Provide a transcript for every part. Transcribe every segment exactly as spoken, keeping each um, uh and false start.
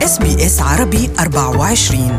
إس بي إس عربي أربعة وعشرين.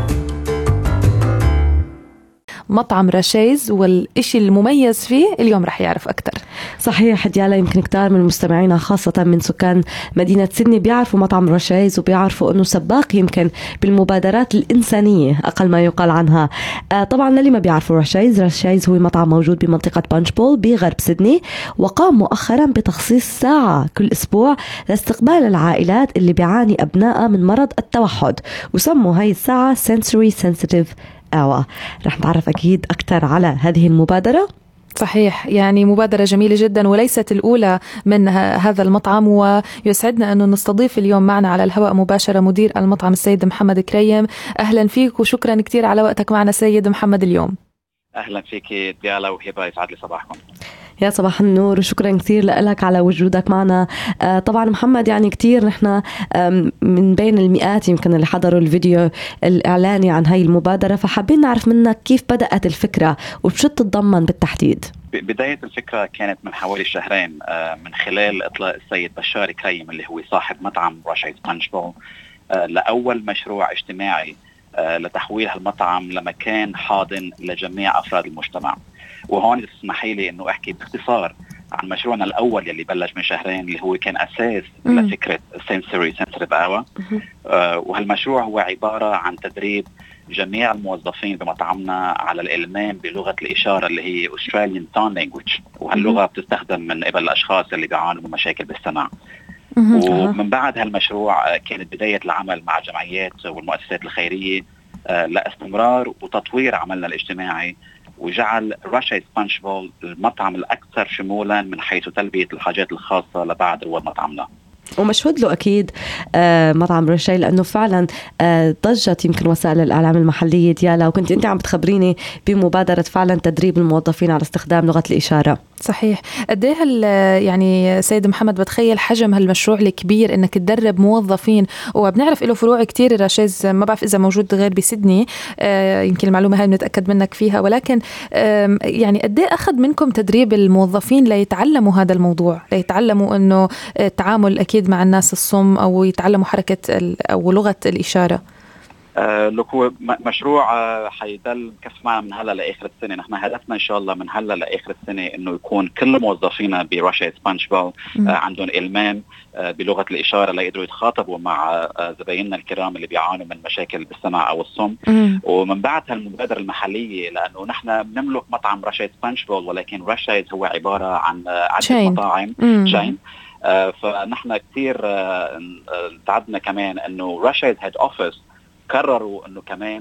مطعم رشايز والإشي المميز فيه اليوم رح يعرف أكتر. صحيح ديالا، يمكن كتار من المستمعين خاصة من سكان مدينة سيدني بيعرفوا مطعم رشايز وبيعرفوا أنه سباق يمكن بالمبادرات الإنسانية أقل ما يقال عنها. آه طبعا للي ما بيعرفوا رشايز، رشايز هو مطعم موجود بمنطقة بانشبول بغرب سيدني، وقام مؤخرا بتخصيص ساعة كل أسبوع لاستقبال العائلات اللي بيعاني أبنائها من مرض التوحد، وسموا هاي الساعة Sensory Sensitive Hour. رح نتعرف أكيد أكتر على هذه المبادرة. صحيح، يعني مبادرة جميلة جدا وليست الأولى من هذا المطعم، ويسعدنا أنه نستضيف اليوم معنا على الهواء مباشرة مدير المطعم السيد محمد كريم. أهلا فيك وشكرا كتير على وقتك معنا سيد محمد اليوم. أهلا فيك ديالا وهبة، يسعد لي صباحكم. يا صباح النور وشكرا كثير لك على وجودك معنا. آه طبعا محمد، يعني كثير نحن من بين المئات يمكن اللي حضروا الفيديو الإعلاني عن هاي المبادرة، فحابين نعرف منك كيف بدأت الفكرة وبشو تتضمن بالتحديد. بداية الفكرة كانت من حوالي شهرين من خلال إطلاق السيد بشار كريم اللي هو صاحب مطعم رشايز بانشبول لأول مشروع اجتماعي لتحويل هالمطعم لمكان حاضن لجميع أفراد المجتمع. وهون تسمحي لي انه احكي باختصار عن مشروعنا الاول يلي بلش من شهرين، اللي هو كان اساس مم. لفكره Sensory Sensitive Hour. آه وهالمشروع هو عباره عن تدريب جميع الموظفين بمطعمنا على الالمام بلغه الاشاره اللي هي Australian Sign Language، وهاللغه بتستخدم من قبل الاشخاص اللي بيعانوا من مشاكل بالسمع. ومن بعد هالمشروع كانت بدايه العمل مع جمعيات والمؤسسات الخيريه آه لاستمرار وتطوير عملنا الاجتماعي، وجعل رشايز بانشبول المطعم الأكثر شمولا من حيث تلبية الحاجات الخاصة لبعض رواد مطعمنا. ومشهود له أكيد آه مطعم رشاي، لأنه فعلا آه ضجت يمكن وسائل الإعلام المحلية ديالا، وكنت أنت عم بتخبريني بمبادرة فعلا تدريب الموظفين على استخدام لغة الإشارة. صحيح. قد ايه يعني سيد محمد بتخيل حجم هالمشروع الكبير انك تدرب موظفين، وبنعرف له فروع كتير رشايز، ما بعرف اذا موجود غير بسيدني، آه يمكن المعلومه هاي بنتاكد منك فيها، ولكن آه يعني قد ايه اخذ منكم تدريب الموظفين ليتعلموا هذا الموضوع، ليتعلموا انه التعامل اكيد مع الناس الصم او يتعلموا حركه او لغه الاشاره؟ آه لك هو مشروع آه حيضل مكفي معنا من هلا لاخر السنه. نحن هدفنا ان شاء الله من هلا لاخر السنه انه يكون كل موظفينا برشايز بانشبول آه عندهم المام آه بلغه الاشاره ليقدروا يتخاطبوا مع آه زبايننا الكرام اللي بيعانوا من مشاكل بالسمع او الصم. مم. ومن بعد هالمبادره المحليه، لانه نحن بنملك مطعم رشايز بانشبول، ولكن رشايز هو عباره عن آه عده مطاعم شين. آه فنحن كثير آه تعبنا كمان انه رشايز هيد اوفيس قرروا انه كمان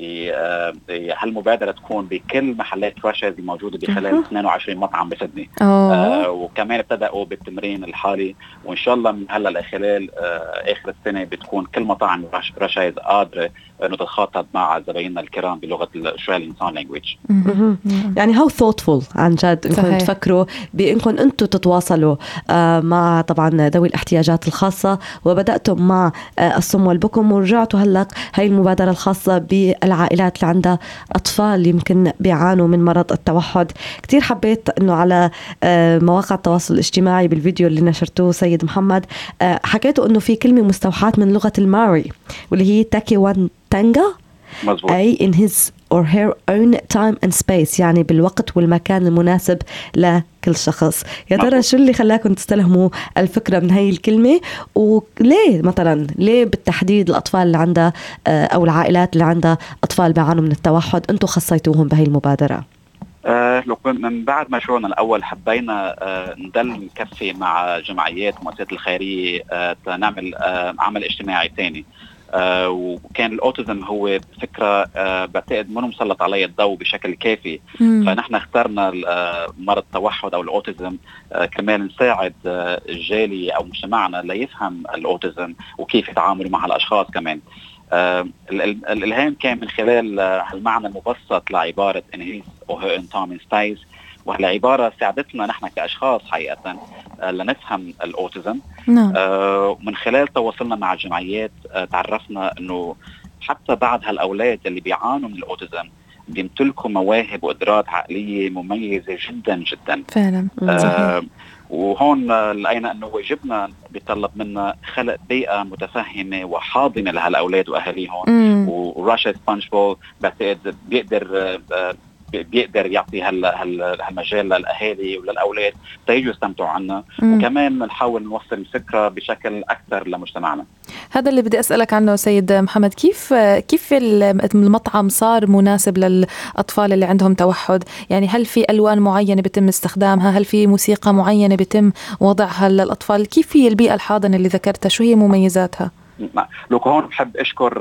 هالمبادره تكون بكل محلات رشايز الموجوده بخلال اثنين وعشرين مطعم بسيدني. آه وكمان ابتدأوا بالتمرين الحالي، وان شاء الله من هلا لخلال آه اخر السنه بتكون كل مطاعم رشايز قادره انه تتخاطب مع زبايننا الكرام بلغه الأستراليان ساين لانجويج. يعني هاو ثوتفول عن جد انكم تفكروا بانكم انتم تتواصلوا آه مع طبعا ذوي الاحتياجات الخاصه، وبداتم مع آه الصم والبكم، ورجعتوا هلا هاي المبادره الخاصه بالعائلات اللي عندها اطفال يمكن بيعانوا من مرض التوحد. كتير حبيت انه على آه مواقع التواصل الاجتماعي بالفيديو اللي نشرتوه سيد محمد آه حكيتوا انه في كلمه مستوحاه من لغه الماري واللي هي تاكي وان تانجا، مزبوط. أي in his or her own time and space، يعني بالوقت والمكان المناسب لكل شخص. يا ترى شو اللي خلاكم تستلهموا الفكرة من هاي الكلمة، وليه مثلا ليه بالتحديد الأطفال اللي عندها أو العائلات اللي عندها أطفال بيعانوا من التوحد أنتوا خصيتوهم بهاي المبادرة؟ آه من بعد مشروعنا الأول حبينا آه ندل نكفي مع جمعيات ومؤسسات الخيرية آه نعمل آه عمل اجتماعي تاني. آه وكان الأوتيزم هو فكرة آه بعتقد منه مسلط عليه الضوء بشكل كافي. مم. فنحن اخترنا آه مرض التوحد أو الأوتيزم آه كمان نساعد آه الجالية أو مجتمعنا ليفهم الأوتيزم وكيف يتعاملوا مع الأشخاص كمان. آه الإلهام كان من خلال آه المعنى المبسط لعبارة in his or her own time and space، وهالعبارة ساعدتنا نحن كأشخاص حقيقة آه لنفهم الأوتيزم. نعم. آه من خلال تواصلنا مع الجمعيات آه تعرفنا أنه حتى بعض هالأولاد اللي بيعانوا من الأوتيزم بيمتلكوا مواهب وقدرات عقلية مميزة جدا جدا فعلا. آه وهون لقينا انه واجبنا بيطلب منا خلق بيئه متفهمه وحاضنه لهالاولاد واهاليهم. وراشد سبونجبوب بعتقد بيقدر بيقدر يعطي هالمجال للاهالي وللاولاد تيجوا يستمتعوا عنا، وكمان نحاول نوصل الفكره بشكل اكثر لمجتمعنا. هذا اللي بدي اسالك عنه سيد محمد، كيف كيف المطعم صار مناسب للاطفال اللي عندهم توحد؟ يعني هل في الوان معينه بيتم استخدامها؟ هل في موسيقى معينه بيتم وضعها للاطفال؟ كيف هي البيئه الحاضنه اللي ذكرتها؟ شو هي مميزاتها؟ لو هون بحب اشكر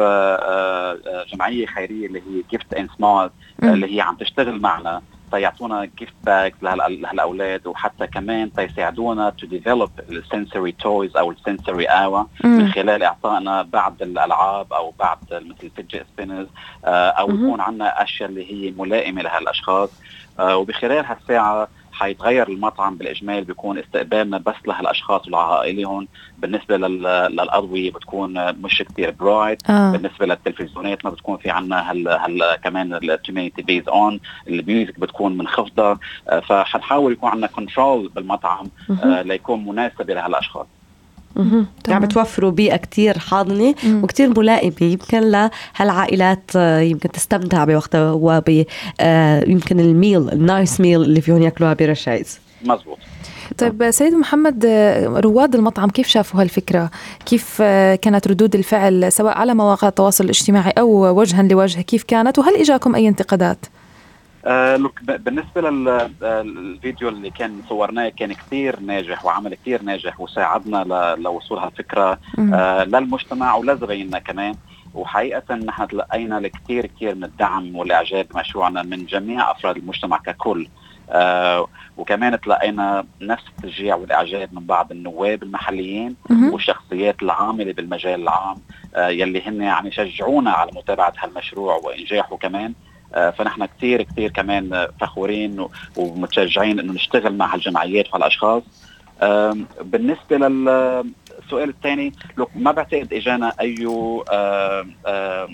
جمعيه خيريه اللي هي جيفت اند سمال اللي هي عم تشتغل معنا تيعطونا جيفت باكس لهالاولاد، وحتى كمان تيساعدونا تو ديفلوب السنسوري تويز او السنسوري اوا من خلال اعطائنا بعض الالعاب او بعض مثل فيدجت سبينرز او يكون عندنا اشياء اللي هي ملائمه لهالاشخاص. وبخلال هالساعه حيتغير المطعم بالإجمال، بيكون استقبالنا بس لهالأشخاص ولعائلهم. بالنسبة للأضوية بتكون مش كتير برايت. آه. بالنسبة للتلفزيونات ما بتكون في عنا هال, هال كمان الكوميونيتي بيز اون، الميوزك بتكون منخفضة. آه فحنحاول يكون عنا كنترول بالمطعم آه ليكون مناسب لهالأشخاص. يعني بتوفروا بيئة كتير حاضنة وكتير ملائمة يمكن لهالعائلات يمكن تستمتع بوقتها، وب يمكن الميل النايس ميل اللي فيهم يأكلوها برشايز. مزبوط. طيب سيد محمد، رواد المطعم كيف شافوا هالفكرة؟ كيف كانت ردود الفعل سواء على مواقع التواصل الاجتماعي أو وجها لوجه؟ كيف كانت؟ وهل إجاكم أي انتقادات؟ آه بالنسبة للفيديو اللي كان صورناه كان كتير ناجح وعمل كتير ناجح وساعدنا لوصول هالفكرة آه للمجتمع ولزبايننا كمان. وحقيقة نحن تلقينا لكتير كتير من الدعم والإعجاب مشروعنا من جميع أفراد المجتمع ككل. آه وكمان تلقينا نفس التشجيع والإعجاب من بعض النواب المحليين والشخصيات العاملة بالمجال العام آه يلي هن يعني شجعونا على متابعة هالمشروع وإنجاحه كمان. آه فنحن كتير كتير كمان فخورين ومتشجعين إنه نشتغل مع هالجمعيات وهالأشخاص. آه بالنسبة للسؤال الثاني، لو ما بعتقد إجانا أي آه آه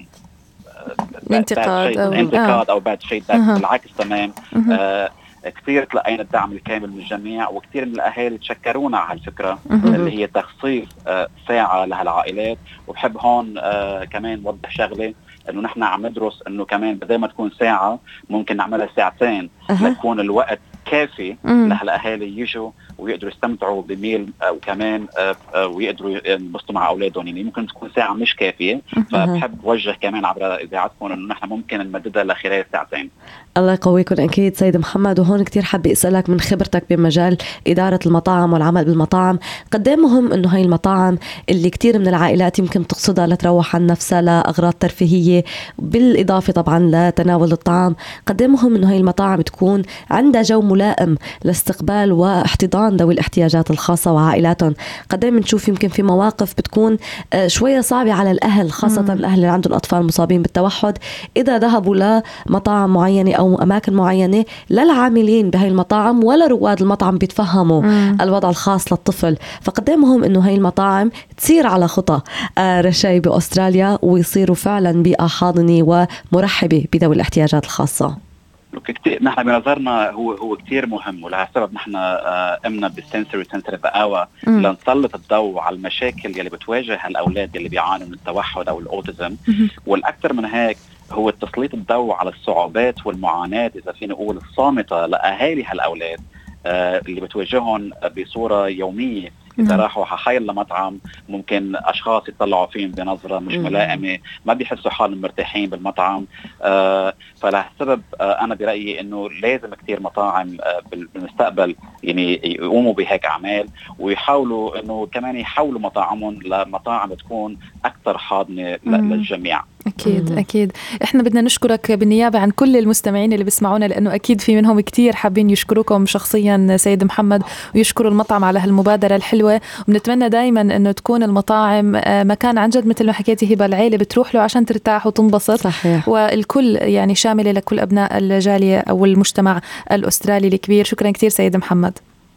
انتقاد أو انتقاد أو بعد شيء، بالعكس تمام. آه كثير تلقينا الدعم الكامل من الجميع، وكثير من الأهالي تشكرونا على الفكرة اللي هي تخصيص آه ساعة لهالعائلات. وبحب هون آه كمان وضح شغلة، انه نحن عم ندرس انه كمان بدل ما تكون ساعة ممكن نعملها ساعتين ليكون الوقت كافي لهالاهالي يجوا ويقدروا يستمتعوا بميل وكمان ويقدروا ينبسطوا مع اولادهم. يعني ممكن تكون ساعة مش كافية، فبحب وجه كمان عبر اذاعتكم انه نحن ممكن نمددها لخلال ساعتين. الله يقويكم أكيد سيد محمد. وهون كتير حابة أسألك من خبرتك بمجال إدارة المطاعم والعمل بالمطاعم، قد ايه مهم إنه هاي المطاعم اللي كتير من العائلات يمكن تقصدها لتروح عن نفسها لأغراض ترفيهية بالإضافة طبعا لتناول الطعام، قد ايه مهم إنه هاي المطاعم تكون عندها جو ملائم لاستقبال واحتضان ذوي الاحتياجات الخاصة وعائلاتهم. قد ايه بنشوف يمكن في مواقف بتكون شوية صعبة على الأهل، خاصة مم. الأهل اللي عندهم أطفال مصابين بالتوحد، إذا ذهبوا لمطاعم معينة أو أماكن معينة للعاملين بهاي المطاعم ولا رواد المطعم بيتفهموا مم. الوضع الخاص للطفل. فقد ايه مهم إنه هاي المطاعم تسير على خطى آه رشاي بأستراليا ويصيروا فعلا بيئة حاضنة ومرحبة بذوي الاحتياجات الخاصة. كتير نحن بنظرنا هو هو كتير مهم، ولهالسبب نحن قمنا بالسنسوري سنسوري بقاوة لنسلط الضوء على المشاكل يلي بتواجه هالأولاد يلي بيعانوا من التوحد أو الأوتيزم. والأكثر من هيك هو تسليط الضوء على الصعوبات والمعاناة إذا فينا نقول الصامتة لأهالي هالأولاد اللي بتواجههم بصورة يومية. إذا راحوا ححيل لمطعم ممكن أشخاص يطلعوا فيهم بنظرة مش ملائمة، ما بيحسوا حالهم مرتاحين بالمطعم. آه فلهالسبب آه أنا برأيي إنه لازم كتير مطاعم آه بالمستقبل يعني يقوموا بهيك أعمال، ويحاولوا إنه كمان يحولوا مطاعمهم لمطاعم تكون أكثر حاضنة للجميع. أكيد مم. أكيد إحنا بدنا نشكرك بالنيابة عن كل المستمعين اللي بيسمعونا، لأنه أكيد في منهم كتير حابين يشكروكم شخصيا سيد محمد ويشكروا المطعم على هالمبادرة الحلوة. وبنتمنى دايما أنه تكون المطاعم مكان عن جد مثل ما حكيتي هبة العيلة بتروح له عشان ترتاح وتنبسط. صحيح. والكل يعني شاملة لكل أبناء الجالية أو المجتمع الأسترالي الكبير. شكرا كتير سيد محمد.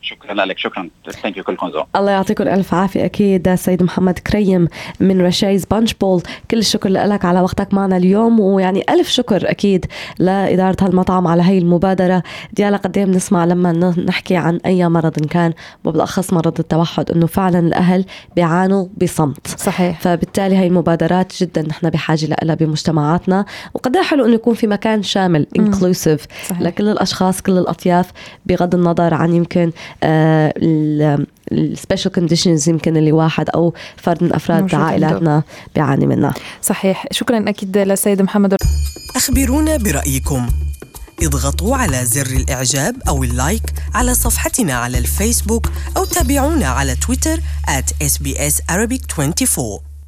شكرا لك. شكرا. ثانك يو كلكم ذوق. الله يعطيكم الف عافيه. اكيد سيد محمد كريم من رشايز بانش بول، كل الشكر لك على وقتك معنا اليوم، ويعني الف شكر اكيد لاداره هالمطعم على هاي المبادره. ديالا قد ايه بنسمع لما نحكي عن اي مرض إن كان وبالاخص مرض التوحد انه فعلا الاهل بيعانوا بصمت. صحيح. فبالتالي هاي المبادرات جدا نحن بحاجه لها بمجتمعاتنا، وقد حلو انه يكون في مكان شامل انكلوسيف لكل الاشخاص كل الاطياف، بغض النظر عن يمكن آه السبيشال كونديشنز يمكن اللي واحد او فرد من افراد عائلاتنا بيعاني منها. صحيح. شكرا اكيد للسيد محمد. اخبرونا برايكم، اضغطوا على زر الاعجاب او اللايك على صفحتنا على الفيسبوك، او تابعونا على تويتر آت إس بي إس Arabic أربعة وعشرين.